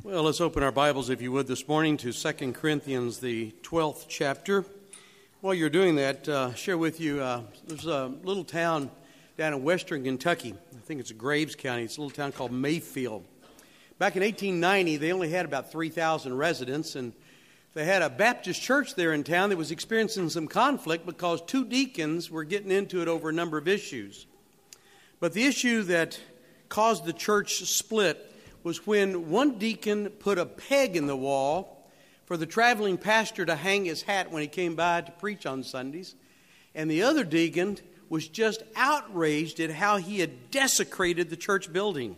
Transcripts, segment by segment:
Well, let's open our Bibles, if you would, this morning to 2 Corinthians, the 12th chapter. While you're doing that, share with you, there's a little town down in western Kentucky. I think it's Graves County. It's a little town called Mayfield. Back in 1890, they only had about 3,000 residents, and they had a Baptist church there in town that was experiencing some conflict because two deacons were getting into it over a number of issues. But the issue that caused the church split was when one deacon put a peg in the wall for the traveling pastor to hang his hat when he came by to preach on Sundays. And the other deacon was just outraged at how he had desecrated the church building.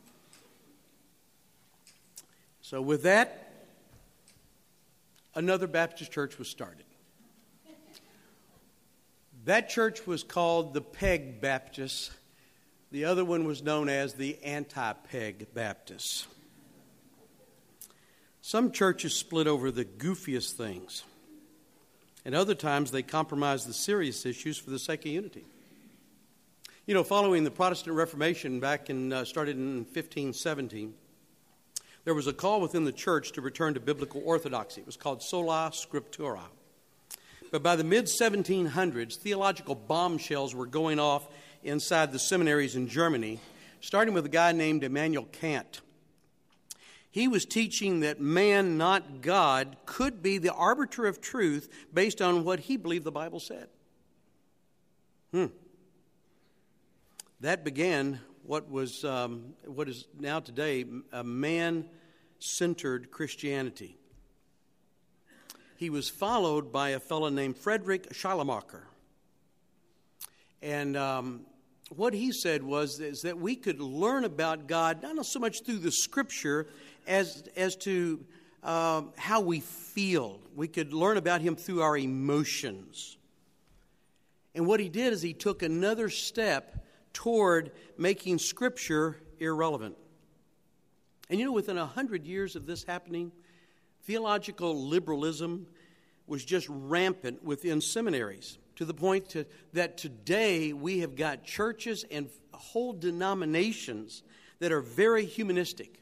So with that, another Baptist church was started. That church was called the Peg Baptists. The other one was known as the Anti-Peg Baptists. Some churches split over the goofiest things, and other times they compromise the serious issues for the sake of unity. You know, following the Protestant Reformation started in 1517, there was a call within the church to return to biblical orthodoxy. It was called sola scriptura. But by the mid-1700s, theological bombshells were going off inside the seminaries in Germany, starting with a guy named Immanuel Kant. He was teaching that man, not God, could be the arbiter of truth based on what he believed the Bible said. That began what is now today a man-centered Christianity. He was followed by a fellow named Friedrich Schleiermacher. And what he said is that we could learn about God not so much through the Scripture as to how we feel. We could learn about Him through our emotions. And what he did is he took another step toward making Scripture irrelevant. And you know, within 100 years of this happening, theological liberalism was just rampant within seminaries, to the point that today we have got churches and whole denominations that are very humanistic.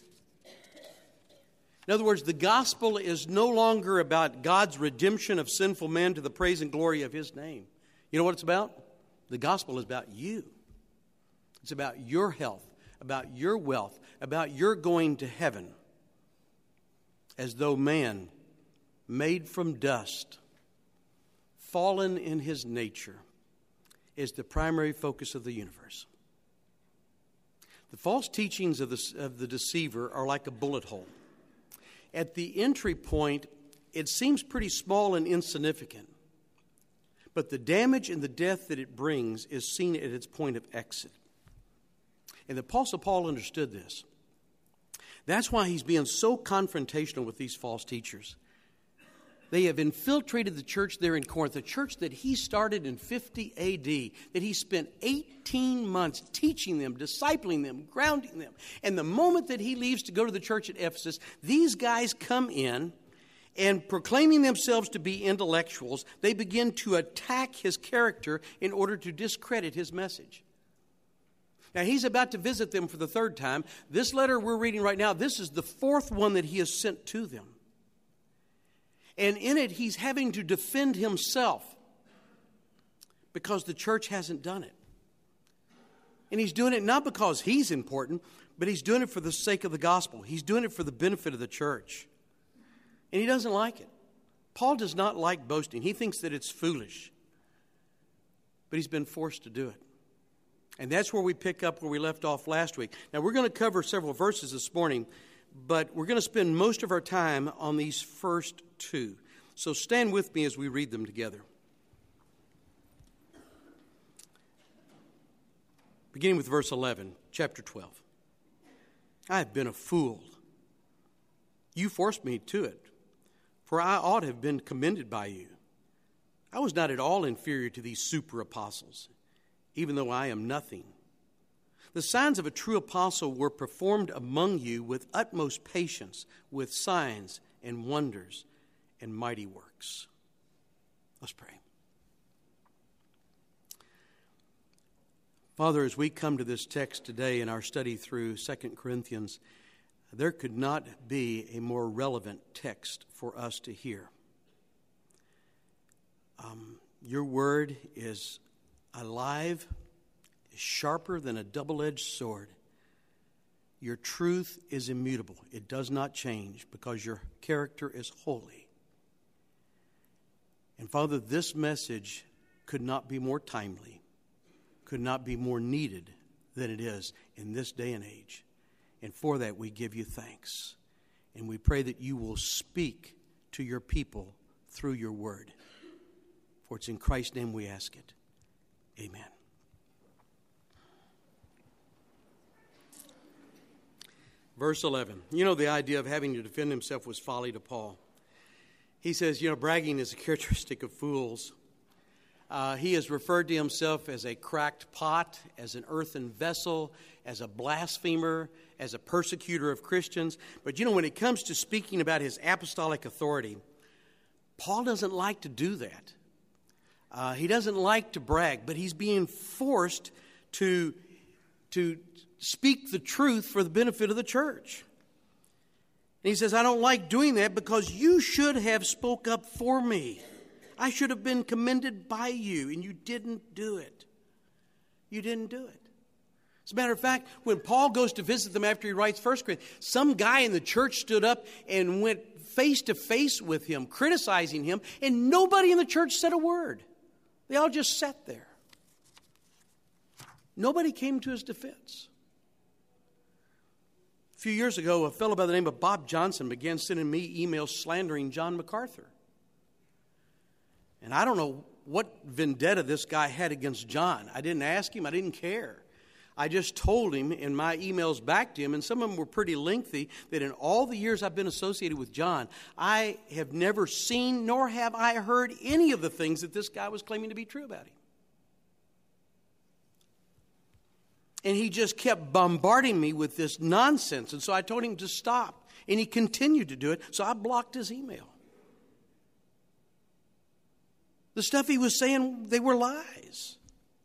In other words, the gospel is no longer about God's redemption of sinful men to the praise and glory of His name. You know what it's about? The gospel is about you. It's about your health, about your wealth, about your going to heaven. As though man, made from dust, fallen in his nature, is the primary focus of the universe. The false teachings of the deceiver are like a bullet hole. At the entry point, it seems pretty small and insignificant, but the damage and the death that it brings is seen at its point of exit. And the Apostle Paul understood this. That's why he's being so confrontational with these false teachers. They have infiltrated the church there in Corinth, a church that he started in 50 A.D., that he spent 18 months teaching them, discipling them, grounding them. And the moment that he leaves to go to the church at Ephesus, these guys come in and, proclaiming themselves to be intellectuals, they begin to attack his character in order to discredit his message. Now, he's about to visit them for the third time. This letter we're reading right now, this is the fourth one that he has sent to them. And in it, he's having to defend himself because the church hasn't done it. And he's doing it not because he's important, but he's doing it for the sake of the gospel. He's doing it for the benefit of the church. And he doesn't like it. Paul does not like boasting. He thinks that it's foolish. But he's been forced to do it. And that's where we pick up where we left off last week. Now, we're going to cover several verses this morning, but we're going to spend most of our time on these first two. So stand with me as we read them together. Beginning with verse 11, chapter 12. I have been a fool. You forced me to it, for I ought to have been commended by you. I was not at all inferior to these super apostles, even though I am nothing. The signs of a true apostle were performed among you with utmost patience, with signs and wonders and mighty works. Let's pray. Father, as we come to this text today in our study through 2 Corinthians, There could not be a more relevant text for us to hear. Your word is alive, is sharper than a double-edged sword. Your truth is immutable. It does not change because your character is holy. And Father, this message could not be more timely, could not be more needed than it is in this day and age. And for that, we give you thanks. And we pray that you will speak to your people through your word. For it's in Christ's name we ask it. Amen. Verse 11. You know, the idea of having to defend himself was folly to Paul. He says, bragging is a characteristic of fools. He has referred to himself as a cracked pot, as an earthen vessel, as a blasphemer, as a persecutor of Christians. But when it comes to speaking about his apostolic authority, Paul doesn't like to do that. He doesn't like to brag, but he's being forced to speak the truth for the benefit of the church. And he says, I don't like doing that because you should have spoke up for me. I should have been commended by you, and you didn't do it. You didn't do it. As a matter of fact, when Paul goes to visit them after he writes 1 Corinthians, some guy in the church stood up and went face to face with him, criticizing him, and nobody in the church said a word. They all just sat there. Nobody came to his defense. A few years ago, a fellow by the name of Bob Johnson began sending me emails slandering John MacArthur. And I don't know what vendetta this guy had against John. I didn't ask him. I didn't care. I just told him in my emails back to him, and some of them were pretty lengthy, that in all the years I've been associated with John, I have never seen nor have I heard any of the things that this guy was claiming to be true about him. And he just kept bombarding me with this nonsense. And so I told him to stop. And he continued to do it. So I blocked his email. The stuff he was saying, they were lies.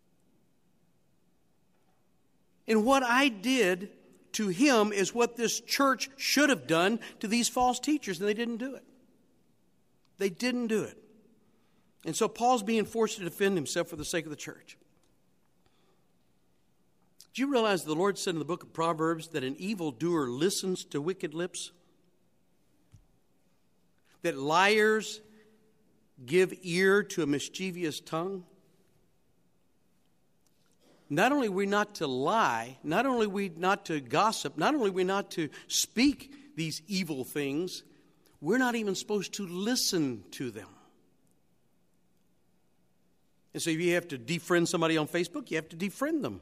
And what I did to him is what this church should have done to these false teachers. And they didn't do it. They didn't do it. And so Paul's being forced to defend himself for the sake of the church. Do you realize the Lord said in the book of Proverbs that an evildoer listens to wicked lips? That liars give ear to a mischievous tongue? Not only are we not to lie, not only are we not to gossip, not only are we not to speak these evil things, we're not even supposed to listen to them. And so if you have to defriend somebody on Facebook, you have to defriend them.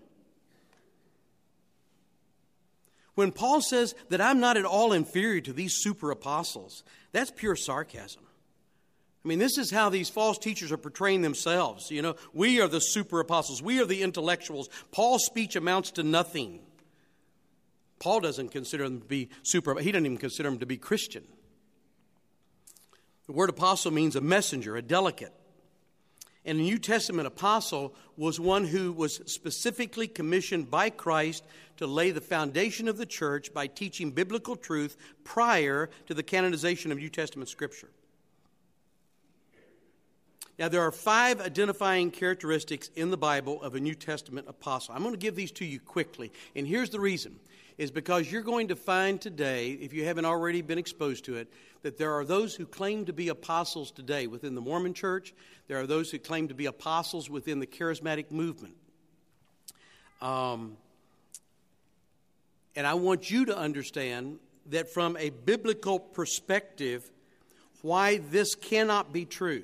When Paul says that I'm not at all inferior to these super apostles, that's pure sarcasm. I mean, this is how these false teachers are portraying themselves. We are the super apostles. We are the intellectuals. Paul's speech amounts to nothing. Paul doesn't consider them to be super. He doesn't even consider them to be Christian. The word apostle means a messenger, a delegate. And the New Testament apostle was one who was specifically commissioned by Christ to lay the foundation of the church by teaching biblical truth prior to the canonization of New Testament Scripture. Now, there are 5 identifying characteristics in the Bible of a New Testament apostle. I'm going to give these to you quickly. And here's the reason. Is because you're going to find today, if you haven't already been exposed to it, that there are those who claim to be apostles today within the Mormon Church. There are those who claim to be apostles within the charismatic movement. And I want you to understand that from a biblical perspective, why this cannot be true.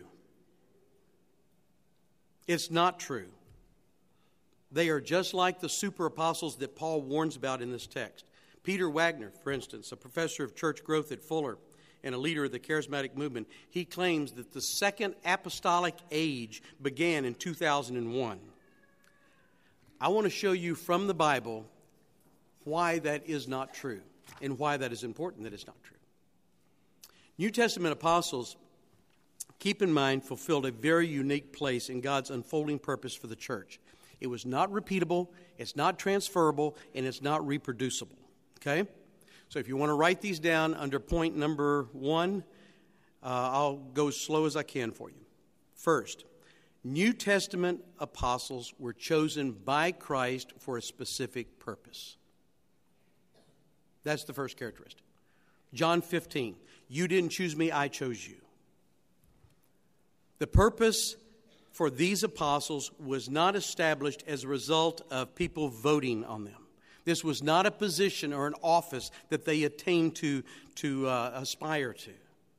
It's not true. They are just like the super apostles that Paul warns about in this text. Peter Wagner, for instance, a professor of church growth at Fuller and a leader of the charismatic movement, he claims that the second apostolic age began in 2001. I want to show you from the Bible why that is not true and why that is important that it's not true. New Testament apostles, keep in mind, fulfilled a very unique place in God's unfolding purpose for the church. It was not repeatable, it's not transferable, and it's not reproducible. Okay? So if you want to write these down under point number 1, I'll go as slow as I can for you. First, New Testament apostles were chosen by Christ for a specific purpose. That's the first characteristic. John 15, you didn't choose me, I chose you. The purpose for these apostles was not established as a result of people voting on them. This was not a position or an office that they attained to aspire to.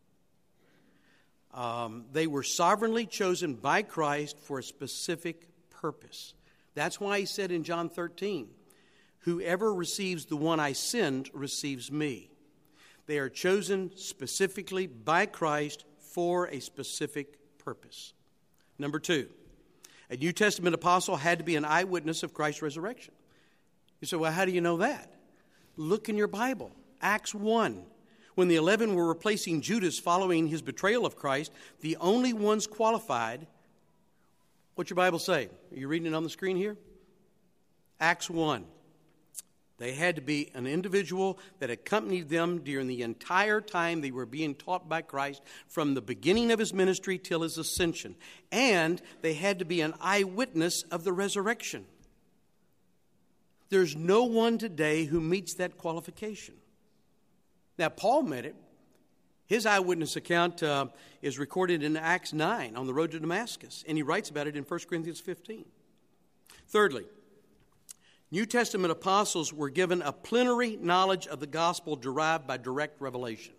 They were sovereignly chosen by Christ for a specific purpose. That's why he said in John 13, whoever receives the one I send receives me. They are chosen specifically by Christ for a specific purpose. Number 2, a New Testament apostle had to be an eyewitness of Christ's resurrection. You say, well, how do you know that? Look in your Bible. Acts 1. When the 11 were replacing Judas following his betrayal of Christ, the only ones qualified, what's your Bible say? Are you reading it on the screen here? Acts 1. They had to be an individual that accompanied them during the entire time they were being taught by Christ from the beginning of his ministry till his ascension. And they had to be an eyewitness of the resurrection. There's no one today who meets that qualification. Now, Paul met it. His eyewitness account is recorded in Acts 9 on the road to Damascus, and he writes about it in 1 Corinthians 15. Thirdly, New Testament apostles were given a plenary knowledge of the gospel derived by direct revelation.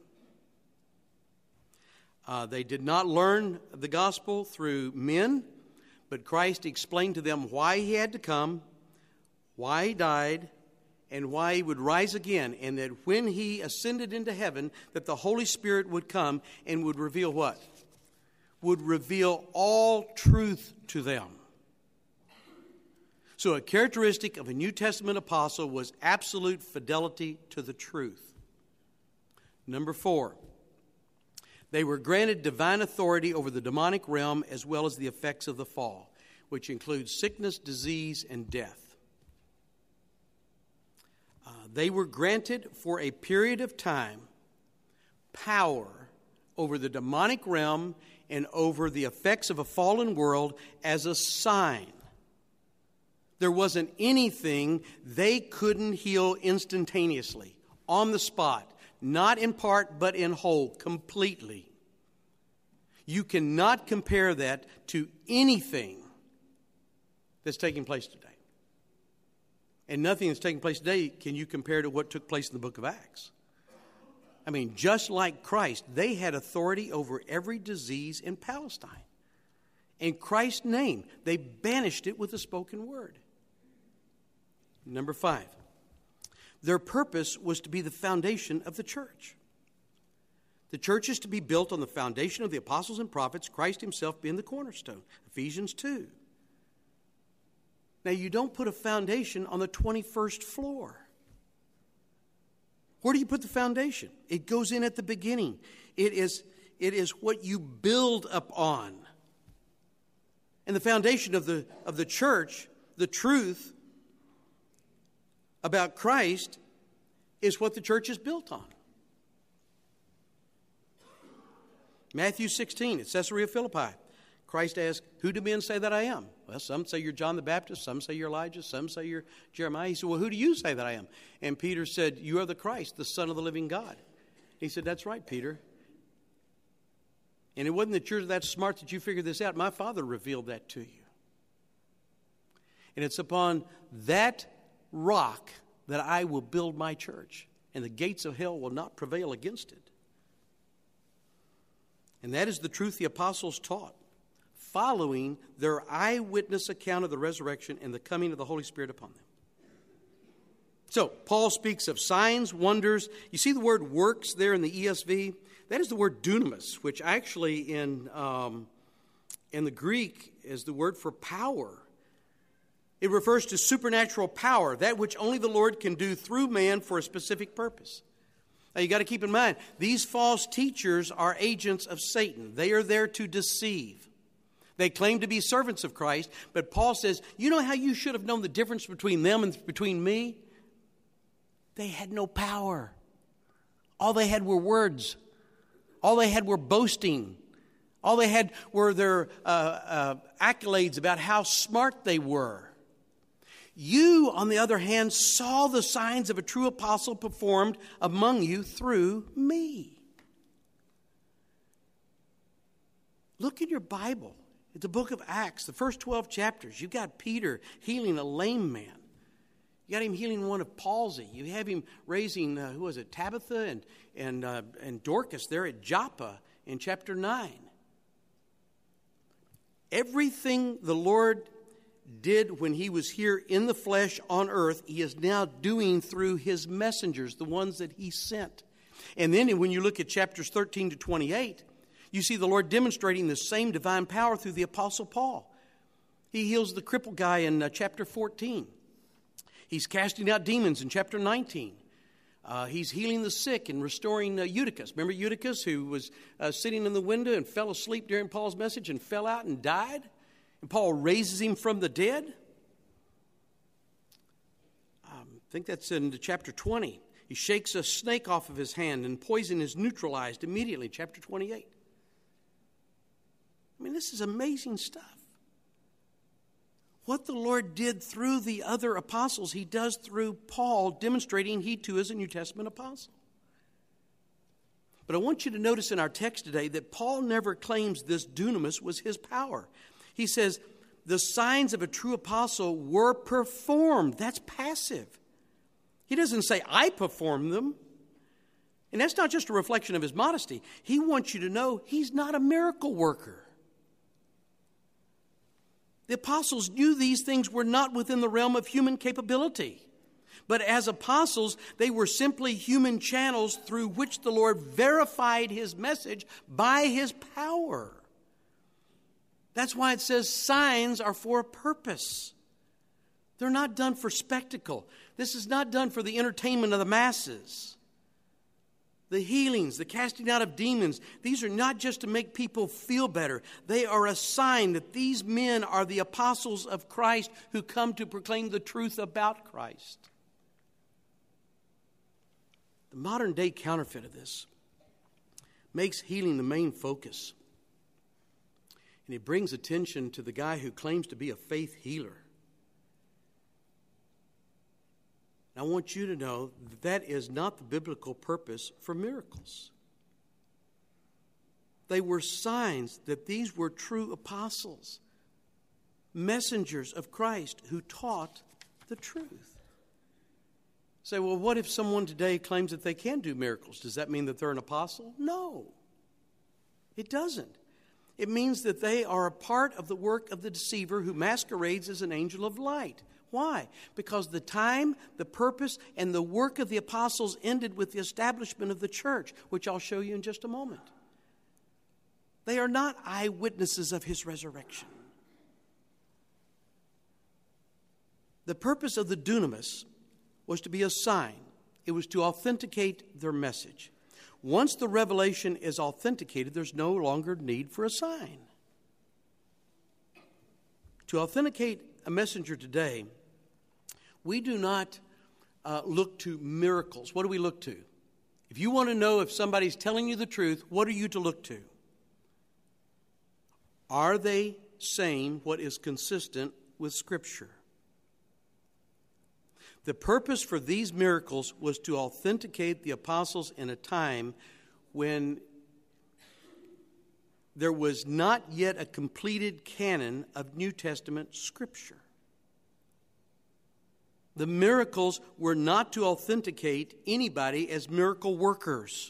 They did not learn the gospel through men, but Christ explained to them why he had to come, why he died, and why he would rise again, and that when he ascended into heaven, that the Holy Spirit would come and would reveal what? Would reveal all truth to them. So a characteristic of a New Testament apostle was absolute fidelity to the truth. Number 4, they were granted divine authority over the demonic realm as well as the effects of the fall, which includes sickness, disease, and death. They were granted for a period of time power over the demonic realm and over the effects of a fallen world as a sign. There wasn't anything they couldn't heal instantaneously, on the spot, not in part but in whole, completely. You cannot compare that to anything that's taking place today. And nothing that's taking place today can you compare to what took place in the book of Acts. I mean, just like Christ, they had authority over every disease in Palestine. In Christ's name, they banished it with a spoken word. Number 5, their purpose was to be the foundation of the church. The church is to be built on the foundation of the apostles and prophets, Christ himself being the cornerstone. Ephesians 2. Now, you don't put a foundation on the 21st floor. Where do you put the foundation? It goes in at the beginning. It is what you build upon. And the foundation of the church, the truth about Christ, is what the church is built on. Matthew 16, at Caesarea Philippi, Christ asked, who do men say that I am? Well, some say you're John the Baptist, some say you're Elijah, some say you're Jeremiah. He said, well, who do you say that I am? And Peter said, you are the Christ, the Son of the living God. He said, that's right, Peter. And it wasn't that you're that smart that you figured this out. My Father revealed that to you. And it's upon that rock that I will build my church, and the gates of hell will not prevail against it. And that is the truth the apostles taught, following their eyewitness account of the resurrection and the coming of the Holy Spirit upon them. So, Paul speaks of signs, wonders. You see the word works there in the ESV? That is the word dunamis, which actually in the Greek is the word for power. It refers to supernatural power, that which only the Lord can do through man for a specific purpose. Now, you got to keep in mind, these false teachers are agents of Satan. They are there to deceive. They claim to be servants of Christ, but Paul says, you know how you should have known the difference between them and between me? They had no power. All they had were words. All they had were boasting. All they had were their accolades about how smart they were. You, on the other hand, saw the signs of a true apostle performed among you through me. Look in your Bible, at the book of Acts, the first 12 chapters. You've got Peter healing a lame man. You got him healing one of palsy. You have him raising, Tabitha and Dorcas there at Joppa in chapter 9. Everything the Lord did when he was here in the flesh on earth, he is now doing through his messengers, the ones that he sent. And then when you look at chapters 13 to 28, you see the Lord demonstrating the same divine power through the Apostle Paul. He heals the crippled guy in chapter 14. He's casting out demons in chapter 19. He's healing the sick and restoring Eutychus. Remember Eutychus, who was sitting in the window and fell asleep during Paul's message and fell out and died? And Paul raises him from the dead. I think that's in chapter 20. He shakes a snake off of his hand and poison is neutralized immediately, chapter 28. I mean, this is amazing stuff. What the Lord did through the other apostles, he does through Paul, demonstrating he too is a New Testament apostle. But I want you to notice in our text today that Paul never claims this dunamis was his power. He says, the signs of a true apostle were performed. That's passive. He doesn't say, I performed them. And that's not just a reflection of his modesty. He wants you to know he's not a miracle worker. The apostles knew these things were not within the realm of human capability. But as apostles, they were simply human channels through which the Lord verified his message by his power. That's why it says signs are for a purpose. They're not done for spectacle. This is not done for the entertainment of the masses. The healings, the casting out of demons, these are not just to make people feel better. They are a sign that these men are the apostles of Christ who come to proclaim the truth about Christ. The modern day counterfeit of this makes healing the main focus. And it brings attention to the guy who claims to be a faith healer. I want you to know that is not the biblical purpose for miracles. They were signs that these were true apostles, messengers of Christ who taught the truth. Say, well, what if someone today claims that they can do miracles? Does that mean that they're an apostle? No, it doesn't. It means that they are a part of the work of the deceiver who masquerades as an angel of light. Why? Because the time, the purpose, and the work of the apostles ended with the establishment of the church, which I'll show you in just a moment. They are not eyewitnesses of his resurrection. The purpose of the dunamis was to be a sign. It was to authenticate their message. Once the revelation is authenticated, there's no longer need for a sign. To authenticate a messenger today, we do not look to miracles. What do we look to? If you want to know if somebody's telling you the truth, what are you to look to? Are they saying what is consistent with Scripture? The purpose for these miracles was to authenticate the apostles in a time when there was not yet a completed canon of New Testament Scripture. The miracles were not to authenticate anybody as miracle workers.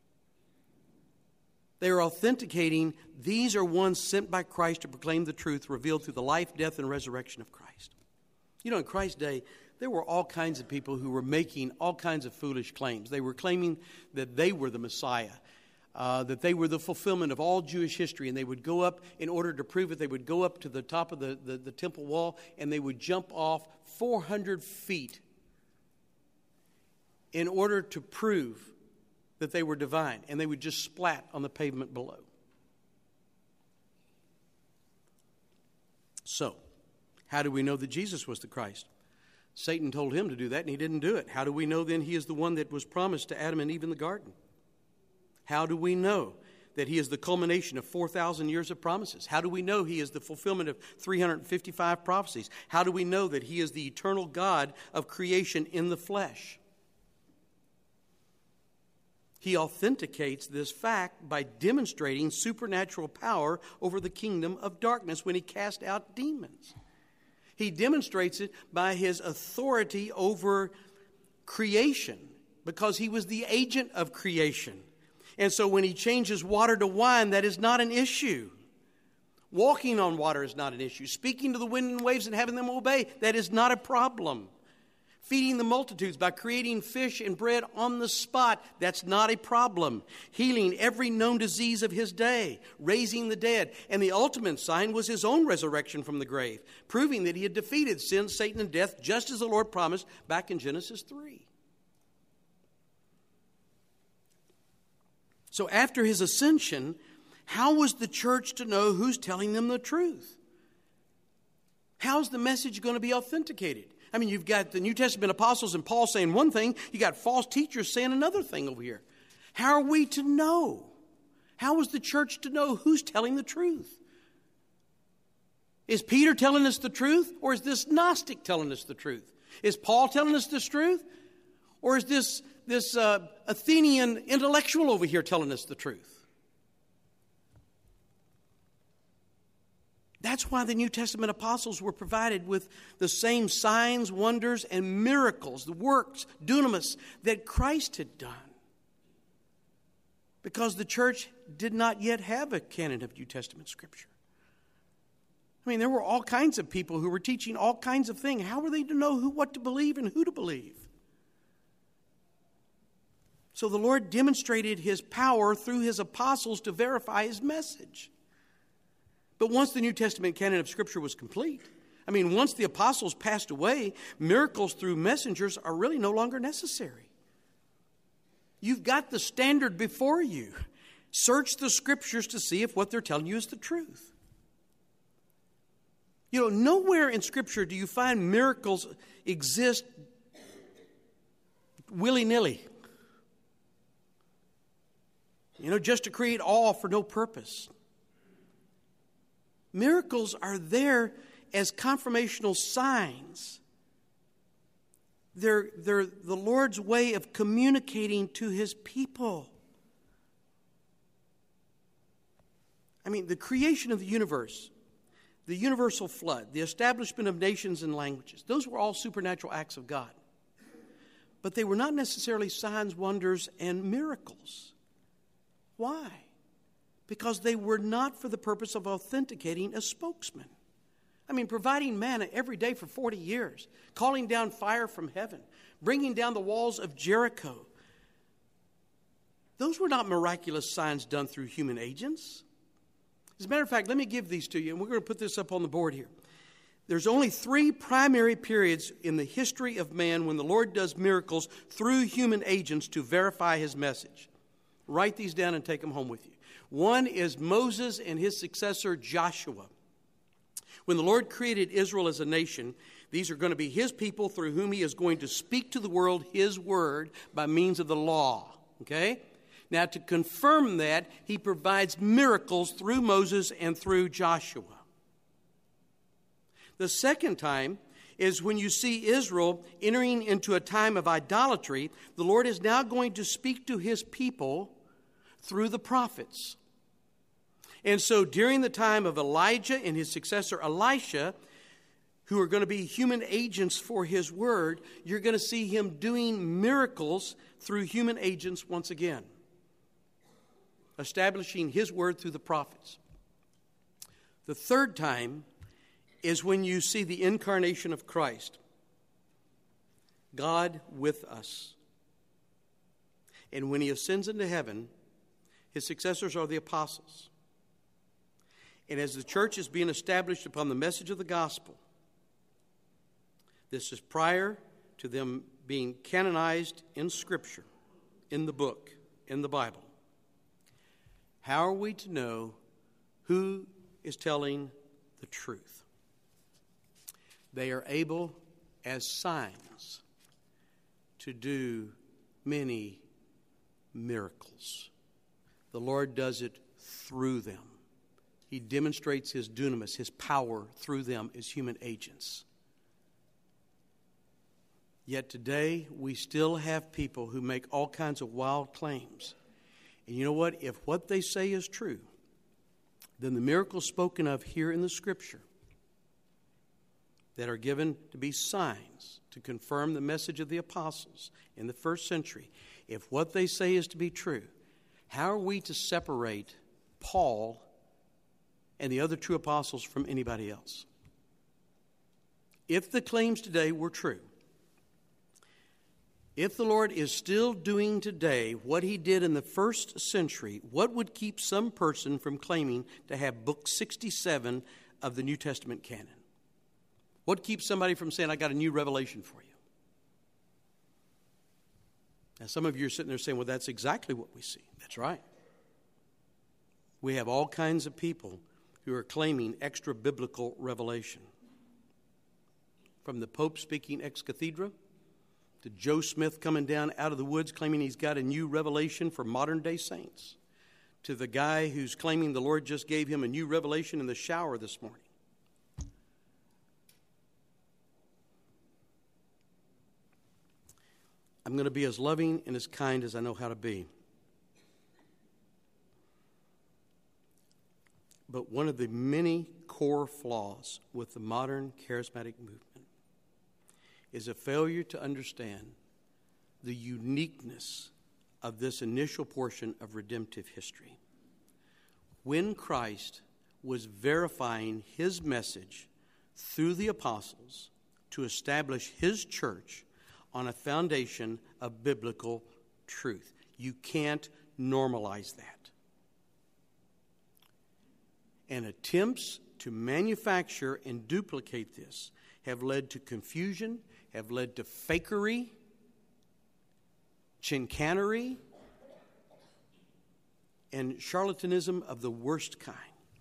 They are authenticating these are ones sent by Christ to proclaim the truth revealed through the life, death, and resurrection of Christ. You know, in Christ's day, there were all kinds of people who were making all kinds of foolish claims. They were claiming that they were the Messiah, that they were the fulfillment of all Jewish history, and they would go up, in order to prove it, they would go up to the top of the temple wall, and they would jump off 400 feet in order to prove that they were divine, and they would just splat on the pavement below. So, how do we know that Jesus was the Christ? Satan told him to do that, and he didn't do it. How do we know then he is the one that was promised to Adam and Eve in the garden? How do we know that he is the culmination of 4,000 years of promises? How do we know he is the fulfillment of 355 prophecies? How do we know that he is the eternal God of creation in the flesh? He authenticates this fact by demonstrating supernatural power over the kingdom of darkness when he cast out demons. He demonstrates it by his authority over creation because he was the agent of creation. And so when he changes water to wine, that is not an issue. Walking on water is not an issue. Speaking to the wind and waves and having them obey, that is not a problem. Feeding the multitudes by creating fish and bread on the spot, that's not a problem. Healing every known disease of his day, raising the dead. And the ultimate sign was his own resurrection from the grave, proving that he had defeated sin, Satan, and death, just as the Lord promised back in Genesis 3. So after his ascension, how was the church to know who's telling them the truth? How's the message going to be authenticated? I mean, you've got the New Testament apostles and Paul saying one thing. You got false teachers saying another thing over here. How are we to know? How is the church to know who's telling the truth? Is Peter telling us the truth, or is this Gnostic telling us the truth? Is Paul telling us this truth, or is this Athenian intellectual over here telling us the truth? That's why the New Testament apostles were provided with the same signs, wonders, and miracles, the works, dunamis, that Christ had done. Because the church did not yet have a canon of New Testament Scripture. I mean, there were all kinds of people who were teaching all kinds of things. How were they to know what to believe and who to believe? So the Lord demonstrated his power through his apostles to verify his message. But once the New Testament canon of Scripture was complete, I mean, once the apostles passed away, miracles through messengers are really no longer necessary. You've got the standard before you. Search the Scriptures to see if what they're telling you is the truth. You know, nowhere in Scripture do you find miracles exist willy-nilly. You know, just to create awe for no purpose. Miracles are there as confirmational signs. They're the Lord's way of communicating to his people. I mean, the creation of the universe, the universal flood, the establishment of nations and languages, those were all supernatural acts of God. But they were not necessarily signs, wonders, and miracles. Why? Because they were not for the purpose of authenticating a spokesman. I mean, providing manna every day for 40 years, calling down fire from heaven, bringing down the walls of Jericho. Those were not miraculous signs done through human agents. As a matter of fact, let me give these to you, and we're going to put this up on the board here. There's only 3 primary periods in the history of man when the Lord does miracles through human agents to verify his message. Write these down and take them home with you. One is Moses and his successor Joshua. When the Lord created Israel as a nation, these are going to be his people through whom he is going to speak to the world his word by means of the law. Okay? Now, to confirm that, he provides miracles through Moses and through Joshua. The second time is when you see Israel entering into a time of idolatry. The Lord is now going to speak to his people through the prophets. And so during the time of Elijah and his successor Elisha, who are going to be human agents for his word, you're going to see him doing miracles through human agents once again, establishing his word through the prophets. The third time is when you see the incarnation of Christ, God with us. And when he ascends into heaven, his successors are the apostles. And as the church is being established upon the message of the gospel, this is prior to them being canonized in Scripture, in the book, in the Bible. How are we to know who is telling the truth? They are able as signs to do many miracles. The Lord does it through them. He demonstrates His dunamis, His power through them as human agents. Yet today, we still have people who make all kinds of wild claims. And you know what? If what they say is true, then the miracles spoken of here in the Scripture that are given to be signs to confirm the message of the apostles in the first century, if what they say is to be true, how are we to separate Paul and the other true apostles from anybody else? If the claims today were true, if the Lord is still doing today what He did in the first century, what would keep some person from claiming to have book 67 of the New Testament canon? What keeps somebody from saying, I got a new revelation for you? Now, some of you are sitting there saying, well, that's exactly what we see. That's right. We have all kinds of people who are claiming extra-biblical revelation. From the Pope speaking ex cathedra, to Joe Smith coming down out of the woods claiming he's got a new revelation for modern-day saints, to the guy who's claiming the Lord just gave him a new revelation in the shower this morning. I'm going to be as loving and as kind as I know how to be. But one of the many core flaws with the modern charismatic movement is a failure to understand the uniqueness of this initial portion of redemptive history. When Christ was verifying His message through the apostles to establish His church on a foundation of biblical truth. You can't normalize that. And attempts to manufacture and duplicate this have led to confusion, have led to fakery, chicanery, and charlatanism of the worst kind.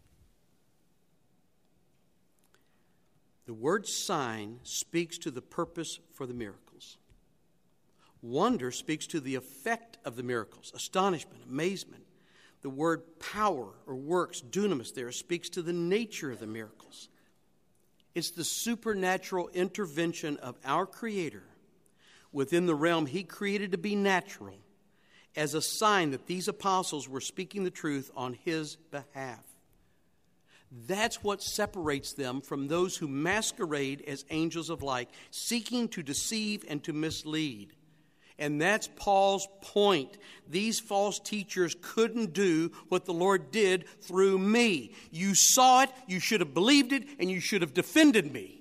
The word sign speaks to the purpose for the miracles. Wonder speaks to the effect of the miracles, astonishment, amazement. The word power or works, dunamis there, speaks to the nature of the miracles. It's the supernatural intervention of our Creator within the realm He created to be natural as a sign that these apostles were speaking the truth on His behalf. That's what separates them from those who masquerade as angels of light, seeking to deceive and to mislead. And that's Paul's point. These false teachers couldn't do what the Lord did through me. You saw it, you should have believed it, and you should have defended me.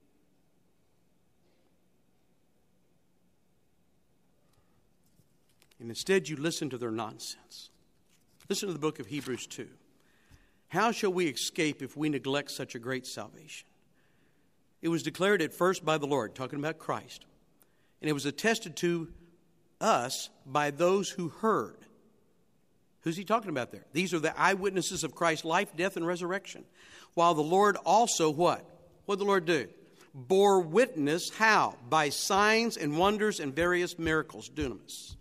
And instead you listen to their nonsense. Listen to the book of Hebrews 2. How shall we escape if we neglect such a great salvation? It was declared at first by the Lord, talking about Christ. And it was attested to us by those who heard. Who's he talking about there? These are the eyewitnesses of Christ's life, death, and resurrection. While the Lord also what? What did the Lord do? Bore witness, how? By signs and wonders and various miracles, dunamis.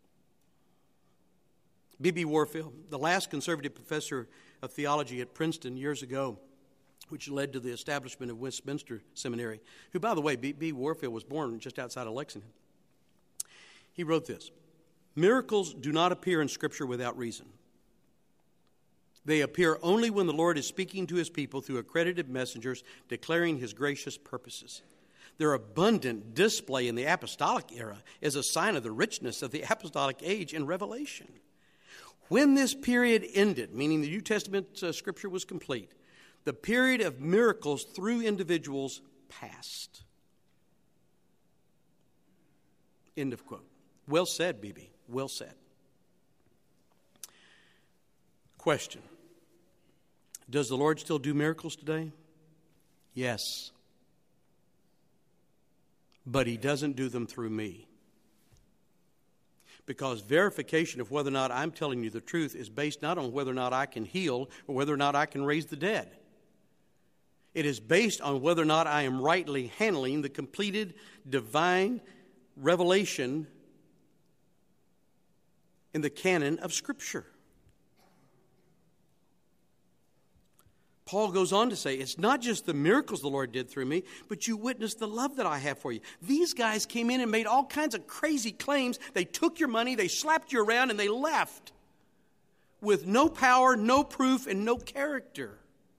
B.B. Warfield, the last conservative professor of theology at Princeton years ago, which led to the establishment of Westminster Seminary, who, by the way, B.B. Warfield was born just outside of Lexington. He wrote this: miracles do not appear in Scripture without reason. They appear only when the Lord is speaking to His people through accredited messengers declaring His gracious purposes. Their abundant display in the apostolic era is a sign of the richness of the apostolic age in Revelation. When this period ended, meaning the New Testament Scripture was complete, the period of miracles through individuals passed. End of quote. Well said, BB. Well said. Question. Does the Lord still do miracles today? Yes. But He doesn't do them through me. Because verification of whether or not I'm telling you the truth is based not on whether or not I can heal or whether or not I can raise the dead. It is based on whether or not I am rightly handling the completed divine revelation in the canon of Scripture. Paul goes on to say, it's not just the miracles the Lord did through me, but you witnessed the love that I have for you. These guys came in and made all kinds of crazy claims. They took your money, they slapped you around, and they left with no power, no proof, and no character.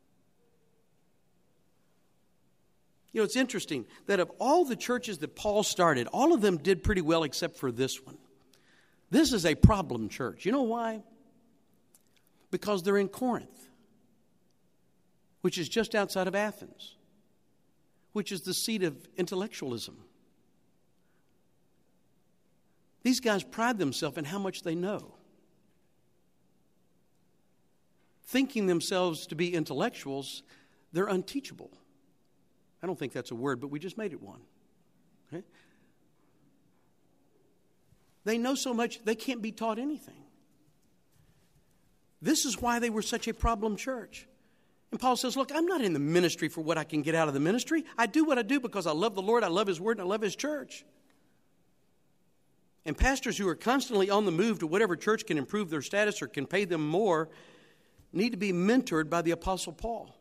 You know, it's interesting that of all the churches that Paul started, all of them did pretty well except for this one. This is a problem church. You know why? Because they're in Corinth, which is just outside of Athens, which is the seat of intellectualism. These guys pride themselves in how much they know. Thinking themselves to be intellectuals, they're unteachable. I don't think that's a word, but we just made it one. Okay? They know so much, they can't be taught anything. This is why they were such a problem church. And Paul says, look, I'm not in the ministry for what I can get out of the ministry. I do what I do because I love the Lord, I love His Word, and I love His church. And pastors who are constantly on the move to whatever church can improve their status or can pay them more need to be mentored by the Apostle Paul.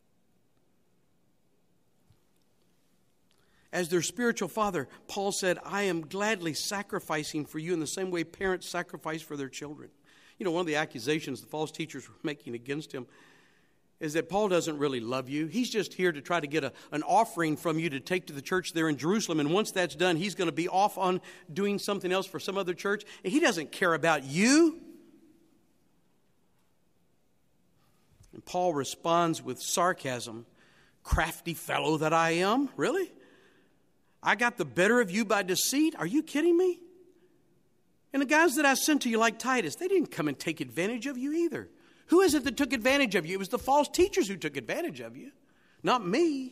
As their spiritual father, Paul said, I am gladly sacrificing for you in the same way parents sacrifice for their children. You know, one of the accusations the false teachers were making against him is that Paul doesn't really love you. He's just here to try to get an offering from you to take to the church there in Jerusalem. And once that's done, he's going to be off on doing something else for some other church. And he doesn't care about you. And Paul responds with sarcasm, crafty fellow that I am. Really? I got the better of you by deceit? Are you kidding me? And the guys that I sent to you like Titus, they didn't come and take advantage of you either. Who is it that took advantage of you? It was the false teachers who took advantage of you, not me.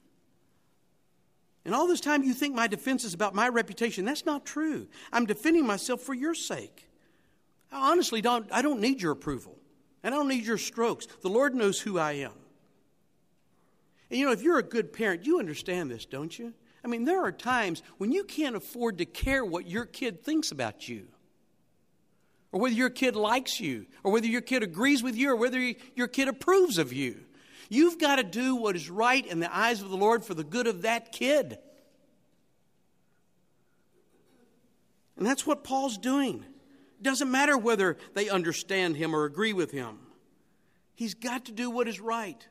And all this time you think my defense is about my reputation. That's not true. I'm defending myself for your sake. I honestly I don't need your approval. And I don't need your strokes. The Lord knows who I am. And you know, if you're a good parent, you understand this, don't you? I mean, there are times when you can't afford to care what your kid thinks about you, or whether your kid likes you, or whether your kid agrees with you, or whether your kid approves of you. You've got to do what is right in the eyes of the Lord for the good of that kid. And that's what Paul's doing. It doesn't matter whether they understand him or agree with him. He's got to do what is right.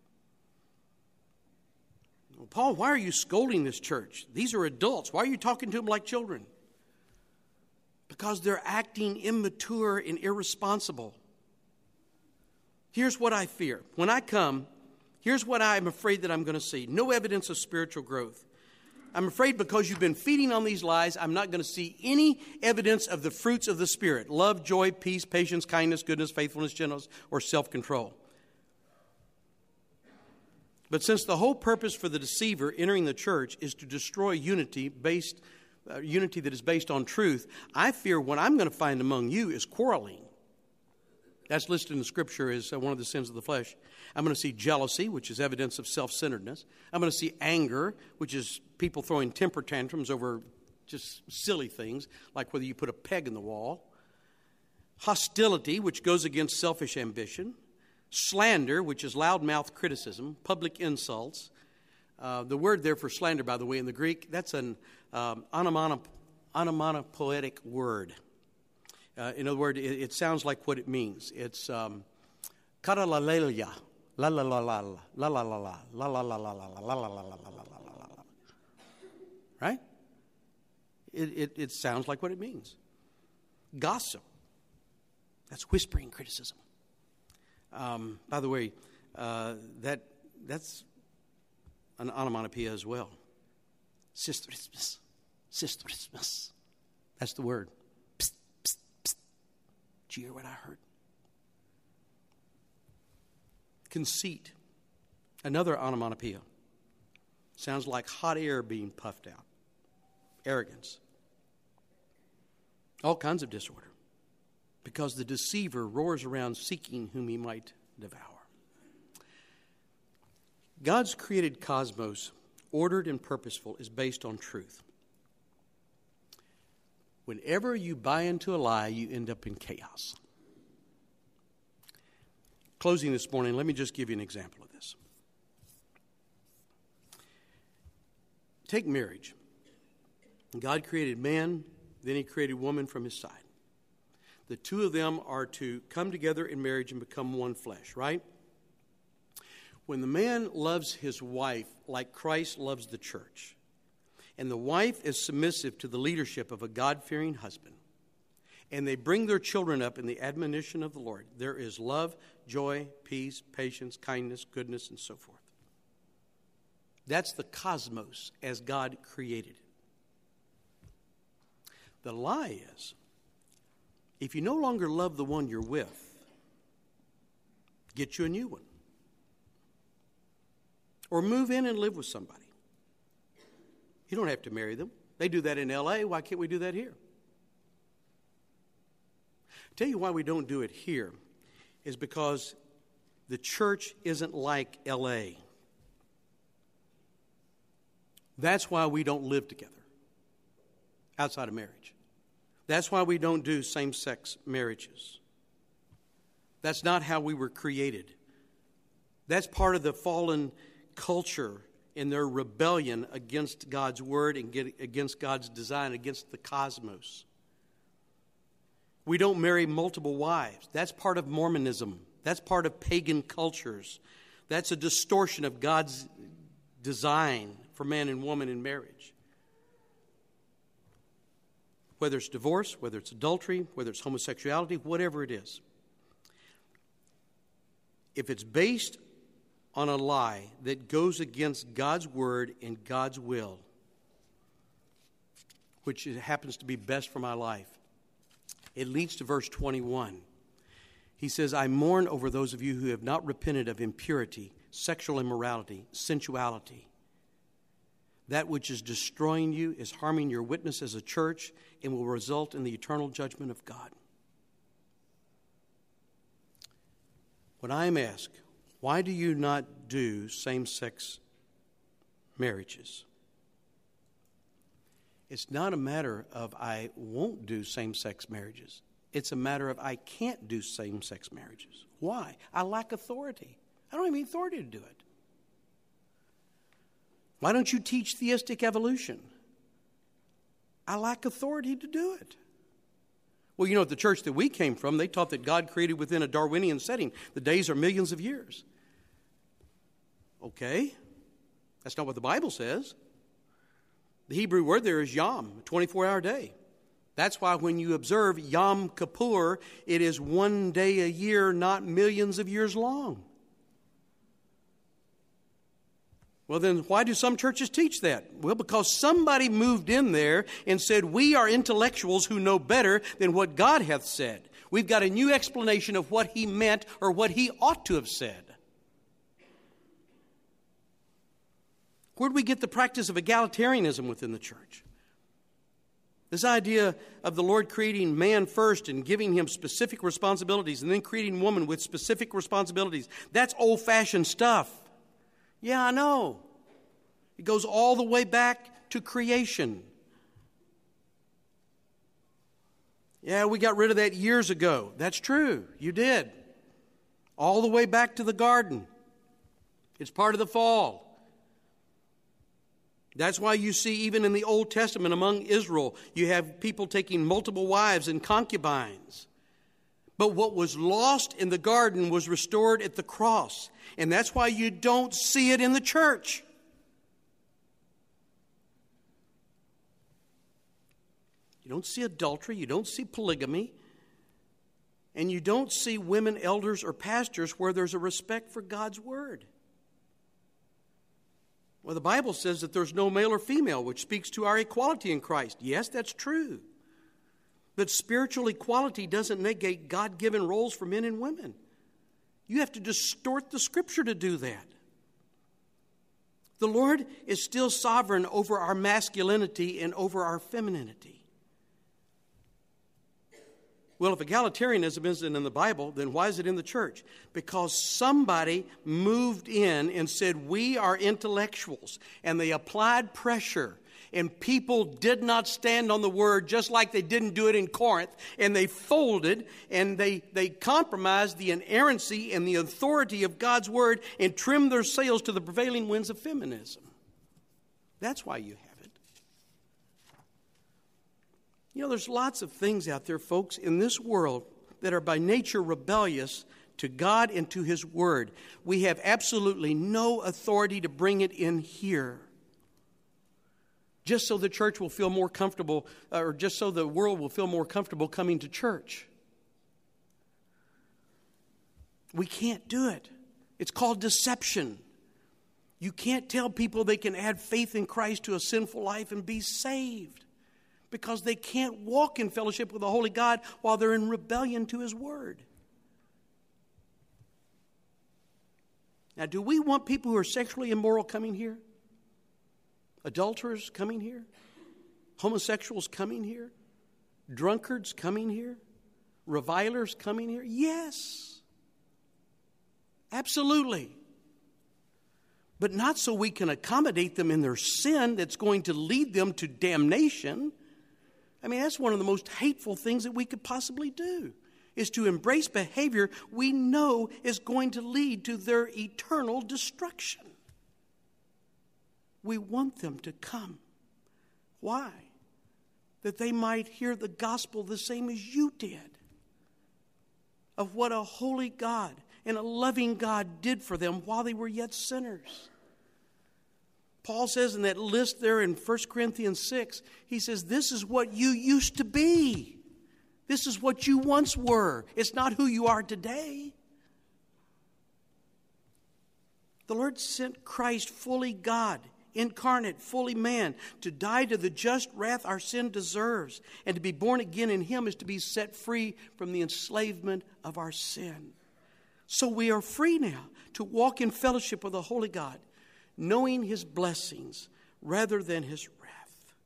Well, Paul, why are you scolding this church? These are adults. Why are you talking to them like children? Because they're acting immature and irresponsible. Here's what I fear. When I come, here's what I'm afraid that I'm going to see. No evidence of spiritual growth. I'm afraid because you've been feeding on these lies, I'm not going to see any evidence of the fruits of the Spirit. Love, joy, peace, patience, kindness, goodness, faithfulness, gentleness, or self-control. But since the whole purpose for the deceiver entering the church is to destroy unity that is based on truth, I fear what I'm going to find among you is quarreling. That's listed in the Scripture as one of the sins of the flesh. I'm going to see jealousy, which is evidence of self-centeredness. I'm going to see anger, which is people throwing temper tantrums over just silly things, like whether you put a peg in the wall. Hostility, which goes against selfish ambition. Slander, which is loudmouth criticism. Public insults. The word there for slander, by the way, in the Greek, that's an onomatopoetic word. In other words, it sounds like what it means. It's karalalelia, la la la la la la la la la la la la la la la la la la. Right? It sounds like what it means. Gossip. That's whispering criticism. By the way, that's an onomatopoeia as well. Sisterismus. Sisterismus. That's the word. Psst, psst, psst. Did you hear what I heard? Conceit. Another onomatopoeia. Sounds like hot air being puffed out. Arrogance. All kinds of disorder. Because the deceiver roars around seeking whom he might devour. God's created cosmos, ordered and purposeful, is based on truth. Whenever you buy into a lie, you end up in chaos. Closing this morning, let me just give you an example of this. Take marriage. God created man, then he created woman from his side. The two of them are to come together in marriage and become one flesh, right? When the man loves his wife like Christ loves the church, and the wife is submissive to the leadership of a God-fearing husband, and they bring their children up in the admonition of the Lord, there is love, joy, peace, patience, kindness, goodness, and so forth. That's the cosmos as God created it. The lie is, if you no longer love the one you're with, get you a new one. Or move in and live with somebody. You don't have to marry them. They do that in L.A. Why can't we do that here? I'll tell you why we don't do it here is because the church isn't like L.A. That's why we don't live together outside of marriage. That's why we don't do same-sex marriages. That's not how we were created. That's part of the fallen culture in their rebellion against God's word and against God's design, against the cosmos. We don't marry multiple wives. That's part of Mormonism. That's part of pagan cultures. That's a distortion of God's design for man and woman in marriage. Whether it's divorce, whether it's adultery, whether it's homosexuality, whatever it is. If it's based on a lie that goes against God's word and God's will, which happens to be best for my life, it leads to verse 21. He says, I mourn over those of you who have not repented of impurity, sexual immorality, sensuality. That which is destroying you is harming your witness as a church and will result in the eternal judgment of God. When I am asked, why do you not do same-sex marriages? It's not a matter of I won't do same-sex marriages. It's a matter of I can't do same-sex marriages. Why? I lack authority. I don't have any authority to do it. Why don't you teach theistic evolution? I lack authority to do it. Well, you know, at the church that we came from, they taught that God created within a Darwinian setting. The days are millions of years. Okay, that's not what the Bible says. The Hebrew word there is yom, a 24-hour day. That's why when you observe Yom Kippur, it is one day a year, not millions of years long. Well, then why do some churches teach that? Well, because somebody moved in there and said, we are intellectuals who know better than what God hath said. We've got a new explanation of what he meant or what he ought to have said. Where do we get the practice of egalitarianism within the church? This idea of the Lord creating man first and giving him specific responsibilities and then creating woman with specific responsibilities, that's old-fashioned stuff. Yeah, I know. It goes all the way back to creation. Yeah, we got rid of that years ago. That's true. You did. All the way back to the garden. It's part of the fall. That's why you see even in the Old Testament among Israel, you have people taking multiple wives and concubines. But what was lost in the garden was restored at the cross. And that's why you don't see it in the church. You don't see adultery. You don't see polygamy. And you don't see women elders or pastors where there's a respect for God's word. Well, the Bible says that there's no male or female, which speaks to our equality in Christ. Yes, that's true. But spiritual equality doesn't negate God-given roles for men and women. You have to distort the Scripture to do that. The Lord is still sovereign over our masculinity and over our femininity. Well, if egalitarianism isn't in the Bible, then why is it in the church? Because somebody moved in and said, we are intellectuals. And they applied pressure. And people did not stand on the word, just like they didn't do it in Corinth. And they folded and they compromised the inerrancy and the authority of God's word and trimmed their sails to the prevailing winds of feminism. That's why you have it. You know, there's lots of things out there, folks, in this world that are by nature rebellious to God and to His Word. We have absolutely no authority to bring it in here. Just so the church will feel more comfortable, or just so the world will feel more comfortable coming to church. We can't do it. It's called deception. You can't tell people they can add faith in Christ to a sinful life and be saved, because they can't walk in fellowship with the Holy God while they're in rebellion to His Word. Now, do we want people who are sexually immoral coming here? Adulterers coming here? Homosexuals coming here? Drunkards coming here? Revilers coming here? Yes. Absolutely. But not so we can accommodate them in their sin that's going to lead them to damnation. I mean, that's one of the most hateful things that we could possibly do, is to embrace behavior we know is going to lead to their eternal destruction. We want them to come. Why? That they might hear the gospel the same as you did, of what a holy God and a loving God did for them while they were yet sinners. Paul says in that list there in 1 Corinthians 6, he says, this is what you used to be. This is what you once were. It's not who you are today. The Lord sent Christ, fully God, incarnate, fully man, to die to the just wrath our sin deserves. And to be born again in Him is to be set free from the enslavement of our sin. So we are free now to walk in fellowship with the Holy God, knowing His blessings rather than His wrath.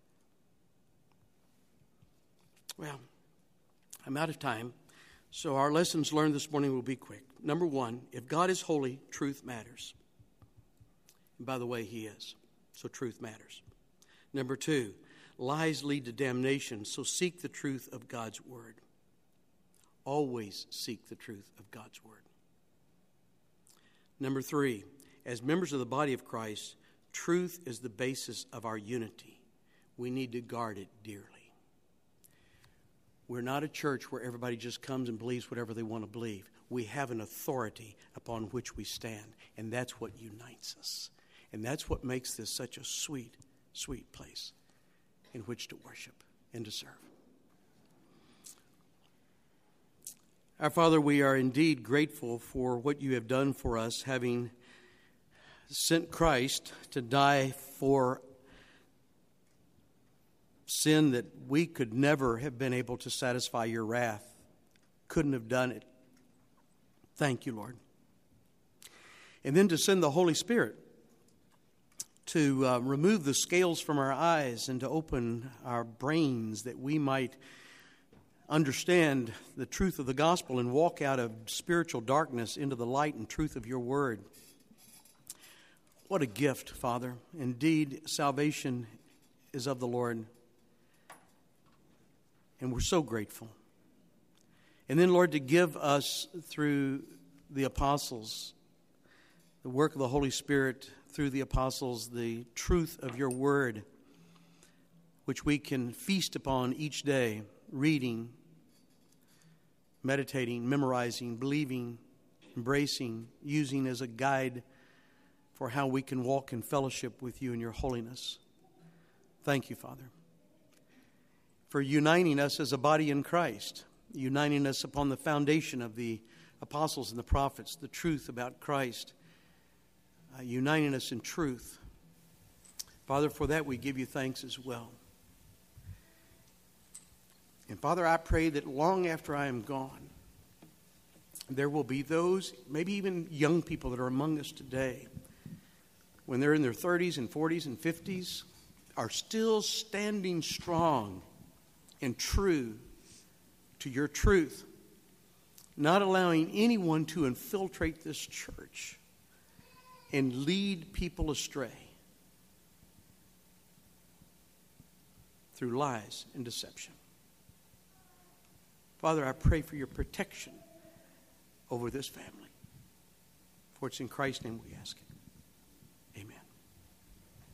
Well, I'm out of time, so our lessons learned this morning will be quick. Number one, if God is holy, truth matters. And by the way, He is, so truth matters. Number two, lies lead to damnation, so seek the truth of God's Word. Always seek the truth of God's Word. Number three, as members of the body of Christ, truth is the basis of our unity. We need to guard it dearly. We're not a church where everybody just comes and believes whatever they want to believe. We have an authority upon which we stand, and that's what unites us. And that's what makes this such a sweet, sweet place in which to worship and to serve. Our Father, we are indeed grateful for what you have done for us, having sent Christ to die for sin that we could never have been able to satisfy your wrath. Couldn't have done it. Thank you, Lord. And then to send the Holy Spirit to remove the scales from our eyes and to open our brains that we might understand the truth of the gospel and walk out of spiritual darkness into the light and truth of your word. What a gift, Father. Indeed, salvation is of the Lord. And we're so grateful. And then, Lord, to give us through the apostles, the work of the Holy Spirit through the apostles, the truth of your word, which we can feast upon each day, reading, meditating, memorizing, believing, embracing, using as a guide for how we can walk in fellowship with you in your holiness. Thank you, Father, for uniting us as a body in Christ, uniting us upon the foundation of the apostles and the prophets, the truth about Christ, uniting us in truth. Father, for that we give you thanks as well. And Father, I pray that long after I am gone, there will be those, maybe even young people that are among us today, when they're in their 30s and 40s and 50s, are still standing strong and true to your truth, not allowing anyone to infiltrate this church and lead people astray through lies and deception. Father, I pray for your protection over this family. For it's in Christ's name we ask it.